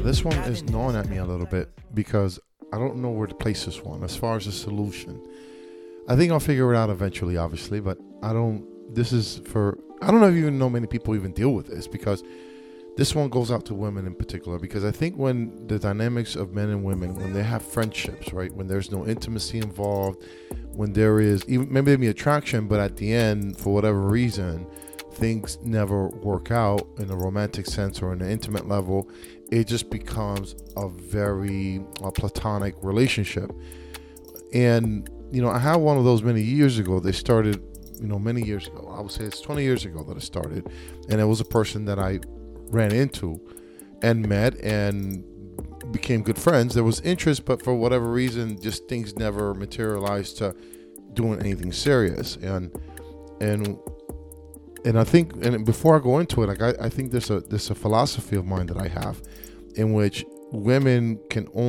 this one is gnawing at me a little bit because I don't know where to place this one as far as a solution. I think I'll figure it out eventually, obviously, but I don't. This is for. I don't know if even know many people even deal with this because this one goes out to women in particular because I think when the dynamics of men and women, when they have friendships, right, when there's no intimacy involved, when there is even maybe there be attraction, but at the end, for whatever reason, things never work out in a romantic sense or in an intimate level, it just becomes a very platonic relationship. And I had one of those many years ago. They started, many years ago. I would say it's 20 years ago that it started. And it was a person that I ran into and met and became good friends. There was interest, but for whatever reason, just things never materialized to doing anything serious. And I think, and before I go into it, I think there's a philosophy of mine that I have in which women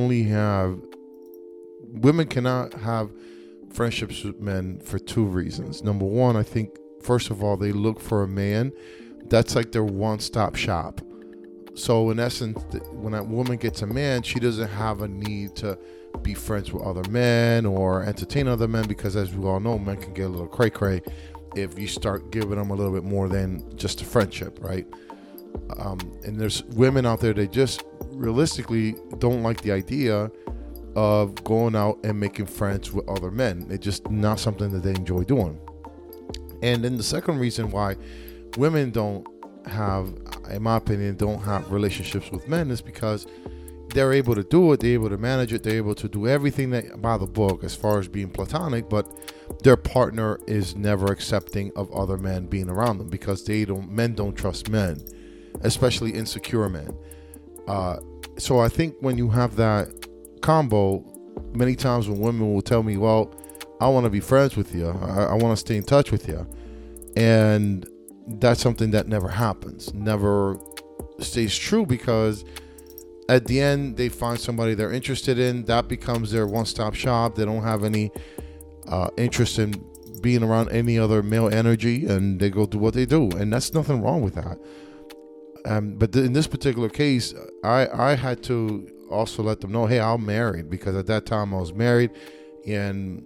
cannot have friendships with men for two reasons. Number one, I think, first of all, they look for a man that's like their one-stop shop. So in essence, when that woman gets a man, she doesn't have a need to be friends with other men or entertain other men because, as we all know, men can get a little cray-cray if you start giving them a little bit more than just a friendship, right? And there's women out there that just realistically don't like the idea of going out and making friends with other men. It's just not something that they enjoy doing. And then the second reason why women don't have, in my opinion, don't have relationships with men is because they're able to do it, they're able to manage it, they're able to do everything that by the book as far as being platonic, but their partner is never accepting of other men being around them because men don't trust men, especially insecure men. So I think when you have that combo, many times when women will tell me, well, I want to be friends with you, I want to stay in touch with you, and that's something that never happens, never stays true, because at the end they find somebody they're interested in, that becomes their one-stop shop. They don't have any interest in being around any other male energy, and they go do what they do, and that's nothing wrong with that. But in this particular case, I had to also let them know, hey, I'm married, because at that time I was married, and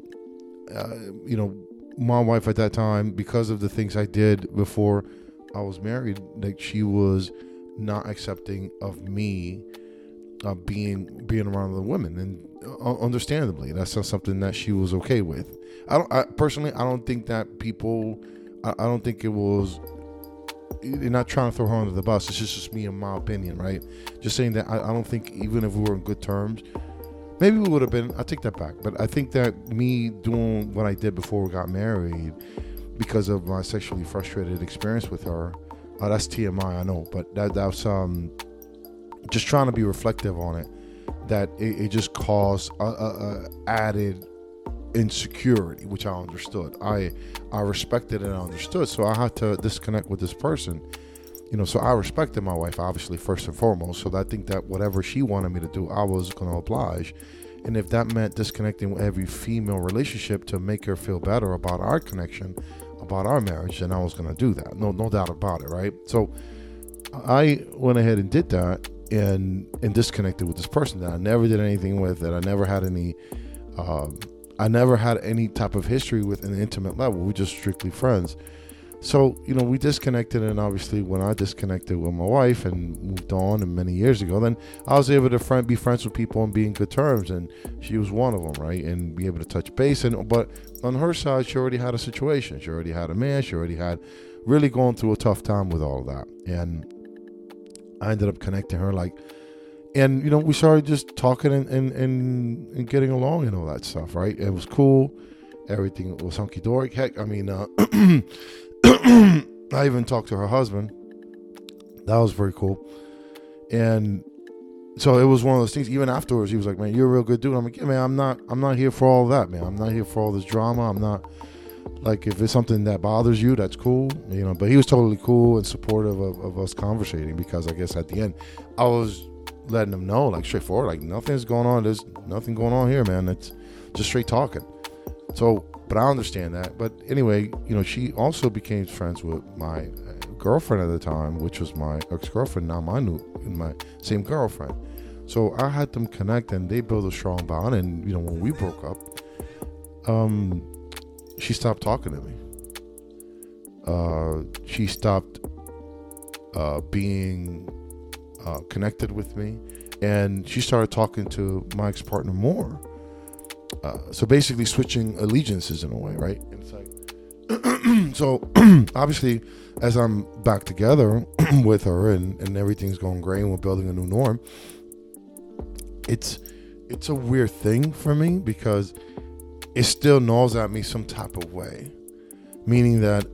my wife at that time, because of the things I did before I was married, like, she was not accepting of me being around other women, and understandably, that's not something that she was okay with. I personally don't think that people. I don't think it was. You're not trying to throw her under the bus. It's just me, in my opinion, right? Just saying that I don't think, even if we were in good terms, maybe we would have been. I take that back, but I think that me doing what I did before we got married, because of my sexually frustrated experience with her, that's TMI, I know, but that's just trying to be reflective on it, that it just caused added insecurity, which I understood. I respected and I understood, so I had to disconnect with this person. So I respected my wife, obviously, first and foremost, so I think that whatever she wanted me to do, I was going to oblige. And if that meant disconnecting with every female relationship to make her feel better about our connection, about our marriage, then I was going to do that. No doubt about it, right? So I went ahead and did that, and disconnected with this person that I never did anything with, that I never had any type of history with an intimate level. We're just strictly friends. So, we disconnected, and obviously when I disconnected with my wife and moved on, and many years ago, then I was able to be friends with people and be in good terms, and she was one of them, right? And be able to touch base. But on her side, she already had a situation. She already had a man. She already had really going through a tough time with all of that. And I ended up connecting her, and we started just talking and getting along and all that stuff, right? It was cool. Everything was hunky dory. Heck, I mean, I even talked to her husband. That was very cool. And so it was one of those things. Even afterwards, he was like, "Man, you're a real good dude." I'm like, "Yeah, man, I'm not here for all that, man. I'm not here for all this drama. I'm not, like, if it's something that bothers you, that's cool, But he was totally cool and supportive of us conversating, because I guess at the end, I was letting him know, like, straightforward, like, nothing's going on. There's nothing going on here, man. It's just straight talking. So, but I understand that. But anyway, she also became friends with my girlfriend at the time, which was my ex-girlfriend, now my same girlfriend. So I had them connect, and they built a strong bond. And when we broke up, she stopped talking to me. She stopped being connected with me, and she started talking to my ex-partner more. So basically switching allegiances in a way, right? And it's like, so obviously, as I'm back together with her and everything's going great and we're building a new norm, it's a weird thing for me because it still gnaws at me some type of way, meaning that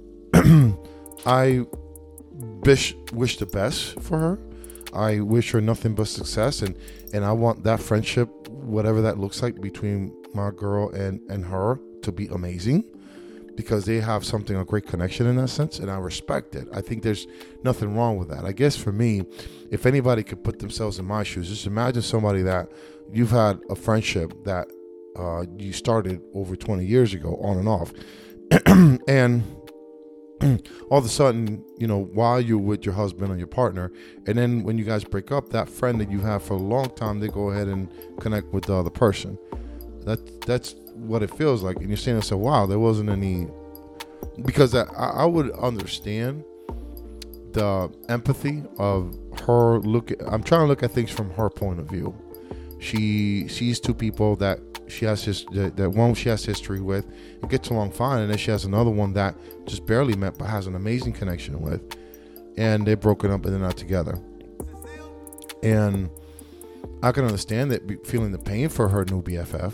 I wish the best for her. I wish her nothing but success, and I want that friendship, whatever that looks like, between my girl and her to be amazing, because they have a great connection in that sense, and I respect it. I think there's nothing wrong with that. I guess for me, if anybody could put themselves in my shoes, just imagine somebody that you've had a friendship that you started over 20 years ago, on and off, and all of a sudden, while you're with your husband or your partner, and then when you guys break up, that friend that you have for a long time, they go ahead and connect with the other person. That's what it feels like. And you're saying to yourself, wow, there wasn't any, because I would understand the empathy of her I'm trying to look at things from her point of view. She sees two people that she has that one she has history with and gets along fine, and then she has another one that just barely met but has an amazing connection with, and they're broken up and they're not together. And I can understand that, feeling the pain for her new BFF,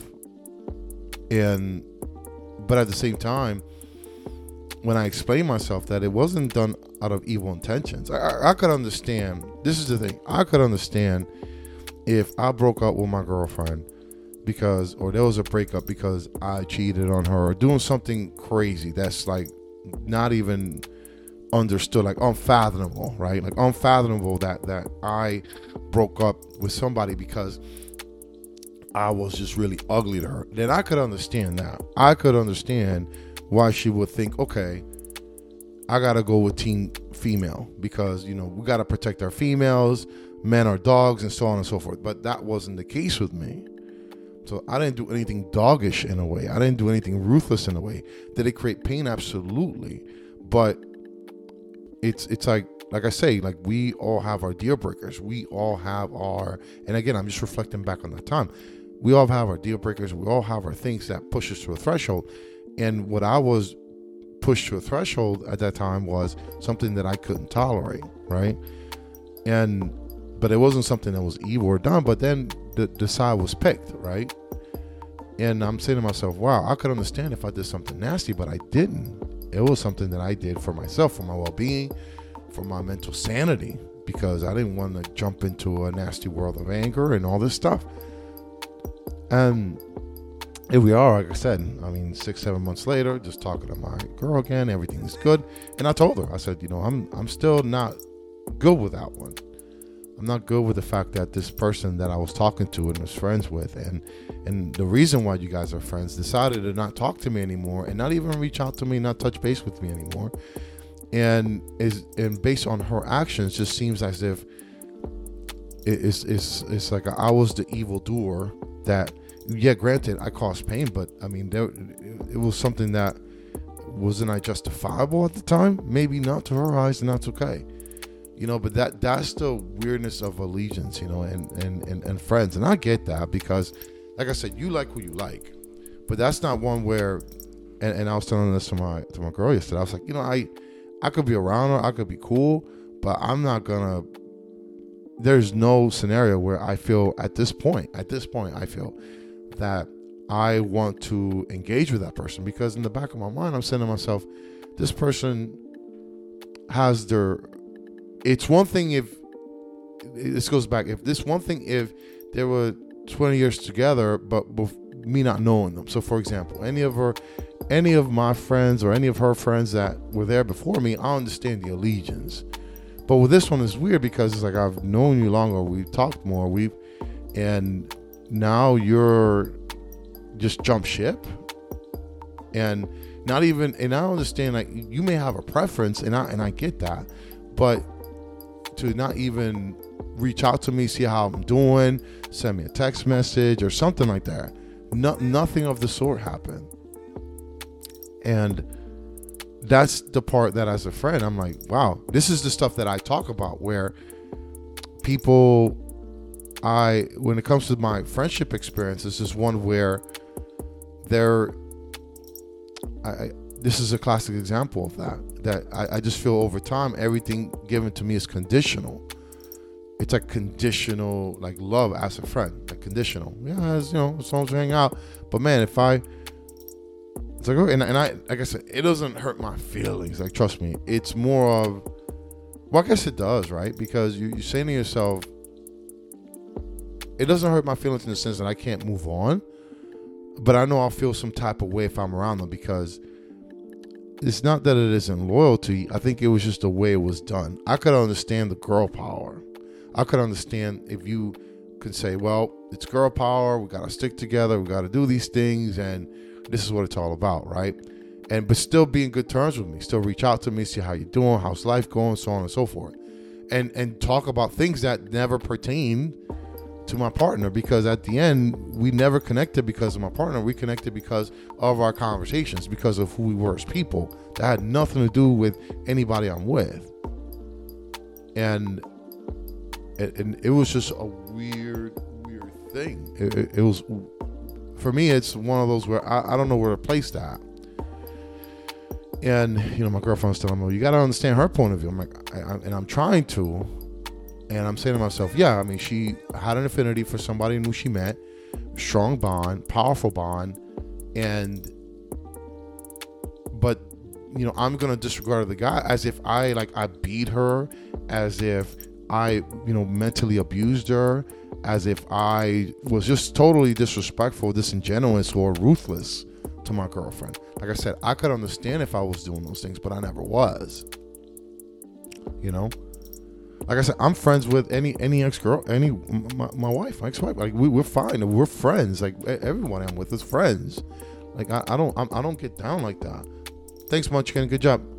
but at the same time, when I explain myself that it wasn't done out of evil intentions, I could understand. This is the thing, I could understand if I broke up with my girlfriend or there was a breakup because I cheated on her or doing something crazy that's like not even understood, like unfathomable, right? Like unfathomable that I broke up with somebody because I was just really ugly to her. Then I could understand that. I could understand why she would think, okay, I gotta go with team female because we gotta protect our females, men are dogs, and so on and so forth. But that wasn't the case with me. So I didn't do anything doggish in a way. I didn't do anything ruthless in a way. Did it create pain? Absolutely. But it's like I say, like we all have our deal breakers. We all have and again, I'm just reflecting back on that time. We all have our deal breakers. We all have our things that push us to a threshold. And what I was pushed to a threshold at that time was something that I couldn't tolerate, right? But it wasn't something that was evil or done, but then the side was picked, right? And I'm saying to myself, wow, I could understand if I did something nasty, but I didn't. It was something that I did for myself, for my well-being, for my mental sanity, because I didn't want to jump into a nasty world of anger and all this stuff. And here we are, like I said, 6-7 months later, just talking to my girl again, everything's good. And I told her, I said, I'm still not good with that one. I'm not good with the fact that this person that I was talking to and was friends with, and the reason why you guys are friends, decided to not talk to me anymore and not even reach out to me, not touch base with me anymore. And based on her actions, just seems as if it's like I was the evil doer that, yeah, granted, I caused pain, but it was something that wasn't I justifiable at the time? Maybe not to her eyes, and that's okay. But that's the weirdness of allegiance, and friends. And I get that because, like I said, you like who you like. But that's not one where, and I was telling this to my girl yesterday. I was like, I could be around her, I could be cool, but I'm not gonna. There's no scenario where I feel at this point, I feel that I want to engage with that person, because in the back of my mind, I'm saying to myself, this person has their. It's one thing if this goes back. If they were 20 years together, but with me not knowing them. So, for example, any of my friends or any of her friends that were there before me, I understand the allegiance. But with this one, it's weird because it's like I've known you longer, we've talked more, and now you're just jump ship, and not even. And I understand, like, you may have a preference, and I get that, but to not even reach out to me, see how I'm doing, send me a text message or something like that. Nothing of the sort happened. And that's the part that as a friend, I'm like, wow, this is the stuff that I talk about where people, when it comes to my friendship experience, this is one where this is a classic example of that I just feel over time, everything given to me is conditional. It's like conditional, like love as a friend, like conditional. Yeah, as long as we hang out. But man, it's like, and I, like I said, it doesn't hurt my feelings. Like, trust me, it's more of, well, I guess it does, right? Because you're saying to yourself, it doesn't hurt my feelings in the sense that I can't move on, but I know I'll feel some type of way if I'm around them, because it's not that it isn't loyalty. I think it was just the way it was done. I could understand the girl power. I could understand if you could say, well, it's girl power. We got to stick together. We got to do these things. And this is what it's all about, right? But still be in good terms with me. Still reach out to me, see how you're doing, how's life going, so on and so forth. And talk about things that never pertain to my partner, because at the end, we never connected because of my partner. We connected because of our conversations, because of who we were as people. That had nothing to do with anybody I'm with. And it was just a weird thing. It was, for me, it's one of those where I don't know where to place that. And, my girlfriend's telling me, you got to understand her point of view. I'm like, and I'm trying to. And I'm saying to myself, yeah, I mean, she had an affinity for somebody new she met, strong bond, powerful bond. But, I'm going to disregard the guy as if I beat her, as if I, mentally abused her, as if I was just totally disrespectful, disingenuous, or ruthless to my girlfriend. Like I said, I could understand if I was doing those things, but I never was. Like I said, I'm friends with any ex-girl, my wife, my ex-wife. Like we're fine. We're friends. Like everyone I'm with is friends. Like I don't get down like that. Thanks much, Ken. Good job.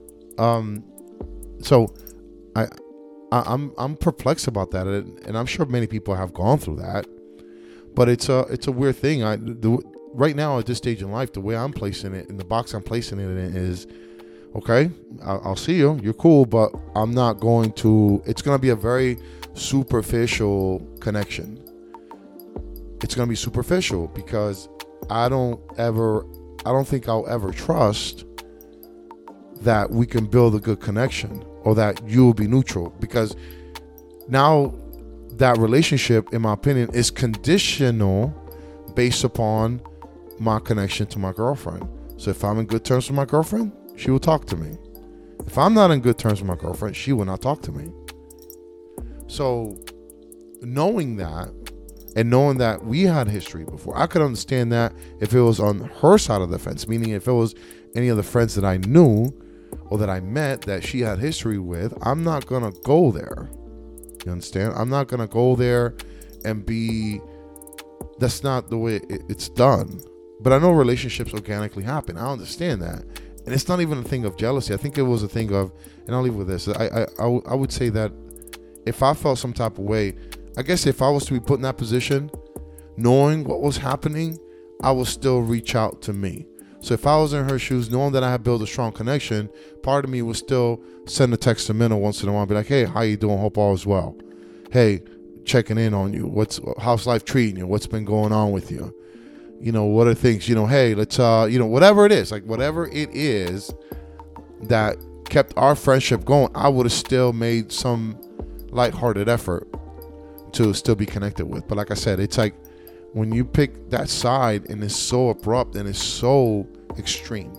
So I'm perplexed about that, and I'm sure many people have gone through that. But it's a weird thing. Right now at this stage in life, the way I'm placing it, in the box I'm placing it in, is, okay, I'll see you. You're cool, but I'm not going to. It's going to be a very superficial connection. It's going to be superficial because I don't think I'll ever trust that we can build a good connection, or that you will be neutral, because now that relationship, in my opinion, is conditional based upon my connection to my girlfriend. So if I'm in good terms with my girlfriend, she will talk to me. If I'm not in good terms with my girlfriend, she will not talk to me. So knowing that, and knowing that we had history before, I could understand that if it was on her side of the fence, meaning if it was any of the friends that I knew or that I met that she had history with, I'm not going to go there. You understand? I'm not going to go there and that's not the way it's done. But I know relationships organically happen. I understand that. And it's not even a thing of jealousy. I think it was a thing of, and I'll leave with this. I would say that if I felt some type of way, I guess if I was to be put in that position, knowing what was happening, I would still reach out to me. So if I was in her shoes, knowing that I had built a strong connection, part of me would still send a text to Minna once in a while, be like, hey, how you doing? Hope all is well. Hey, checking in on you. How's life treating you? What's been going on with you? What are things, hey, let's, whatever it is, like whatever it is that kept our friendship going, I would have still made some lighthearted effort to still be connected with. But like I said, it's like when you pick that side and it's so abrupt and it's so extreme,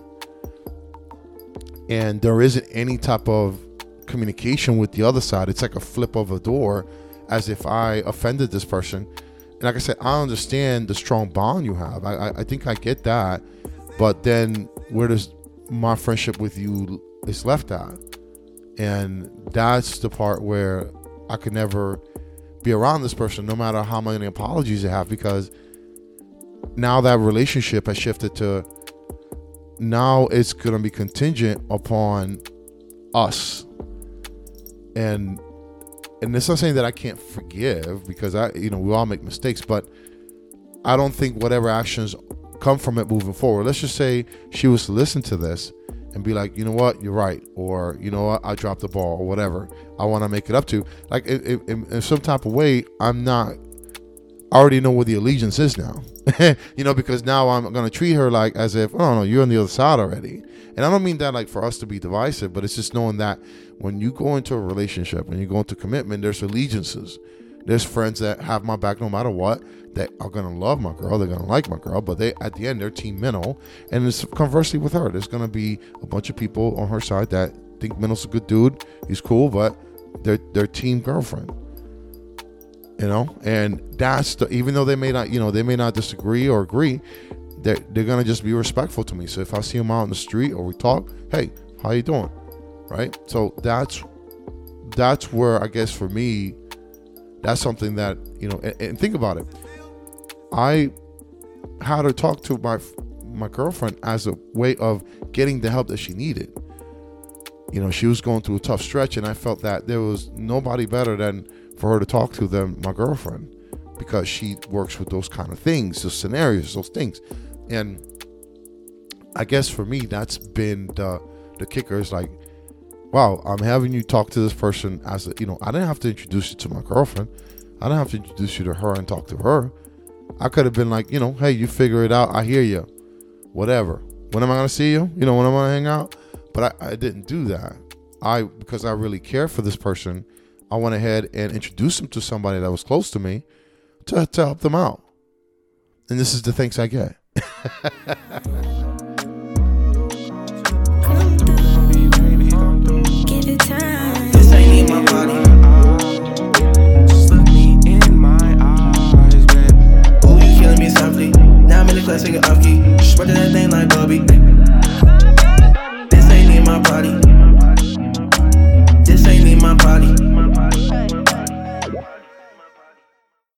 and there isn't any type of communication with the other side, it's like a flip of a door, as if I offended this person. And like I said, I understand the strong bond you have. I think I get that. But then where does my friendship with you is left at? And that's the part where I could never be around this person, no matter how many apologies I have, because now that relationship has shifted to, now it's going to be contingent upon us. And and it's not saying that I can't forgive, because we all make mistakes, but I don't think whatever actions come from it moving forward. Let's just say she was to listen to this and be like, you know what, you're right, or you know what, I dropped the ball, or whatever I want to make it up to. Like in some type of way, I already know where the allegiance is now, because now I'm gonna treat her like as if, oh no, you're on the other side already. And I don't mean that like for us to be divisive, but it's just knowing that when you go into a relationship, when you go into commitment, there's allegiances. There's friends that have my back no matter what, that are going to love my girl, they're going to like my girl, but at the end, they're team Minnow. And it's conversely with her. There's going to be a bunch of people on her side that think Minnow's a good dude, he's cool, but they're team girlfriend. And that's even though they may not disagree or agree, they're going to just be respectful to me. So if I see them out in the street or we talk, hey, how you doing? Right? So that's where, I guess for me, that's something that, and think about it. I had her talk to my girlfriend as a way of getting the help that she needed. She was going through a tough stretch, and I felt that there was nobody better than for her to talk to than my girlfriend, because she works with those kind of things, those scenarios, those things. And I guess for me, that's been the kicker, is like, wow, I'm having you talk to this person as I didn't have to introduce you to my girlfriend. I didn't have to introduce you to her and talk to her. I could have been like, hey, you figure it out. I hear you. Whatever. When am I going to see you? When am I going to hang out? But I didn't do that. Because I really care for this person, I went ahead and introduced them to somebody that was close to me to help them out. And this is the thanks I get.